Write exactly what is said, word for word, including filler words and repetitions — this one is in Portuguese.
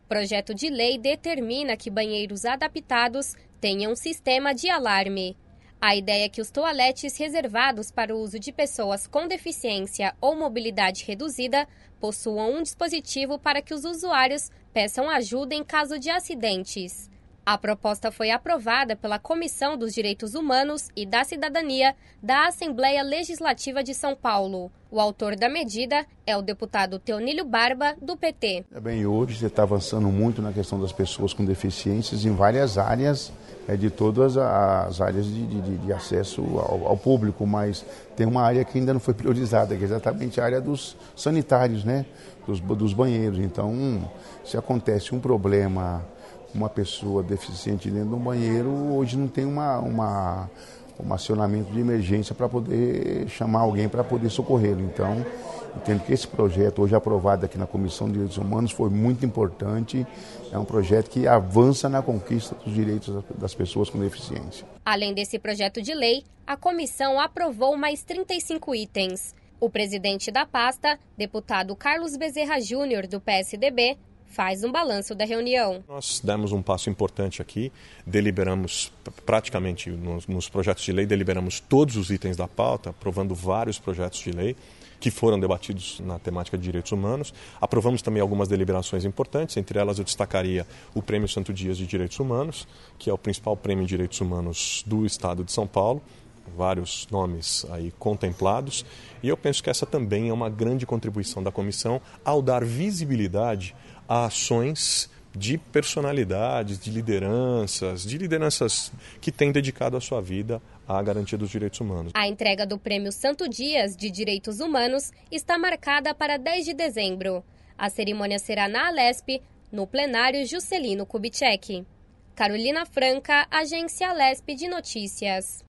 Projeto de lei determina que banheiros adaptados tenham um sistema de alarme. A ideia é que os toaletes reservados para o uso de pessoas com deficiência ou mobilidade reduzida possuam um dispositivo para que os usuários peçam ajuda em caso de acidentes. A proposta foi aprovada pela Comissão dos Direitos Humanos e da Cidadania da Assembleia Legislativa de São Paulo. O autor da medida é o deputado Teonílio Barba, do P T. É bem, hoje você está avançando muito na questão das pessoas com deficiências em várias áreas, é, de todas as áreas de, de, de acesso ao, ao público, mas tem uma área que ainda não foi priorizada, que é exatamente a área dos sanitários, né? dos, dos banheiros. Então, se acontece um problema, uma pessoa deficiente dentro de um banheiro, hoje não tem uma, uma, um acionamento de emergência para poder chamar alguém para poder socorrê-lo. Então, entendo que esse projeto, hoje aprovado aqui na Comissão de Direitos Humanos, foi muito importante. É um projeto que avança na conquista dos direitos das pessoas com deficiência. Além desse projeto de lei, a comissão aprovou mais trinta e cinco itens. O presidente da pasta, deputado Carlos Bezerra Júnior, do P S D B, faz um balanço da reunião. Nós demos um passo importante aqui, deliberamos praticamente nos, nos projetos de lei, deliberamos todos os itens da pauta, aprovando vários projetos de lei que foram debatidos na temática de direitos humanos. Aprovamos também algumas deliberações importantes, entre elas eu destacaria o Prêmio Santo Dias de Direitos Humanos, que é o principal prêmio de direitos humanos do Estado de São Paulo, vários nomes aí contemplados, e eu penso que essa também é uma grande contribuição da comissão ao dar visibilidade a ações de personalidades, de lideranças, de lideranças que têm dedicado a sua vida à garantia dos direitos humanos. A entrega do Prêmio Santo Dias de Direitos Humanos está marcada para dez de dezembro. A cerimônia será na Alesp, no plenário Juscelino Kubitschek. Carolina Franca, Agência Alesp de Notícias.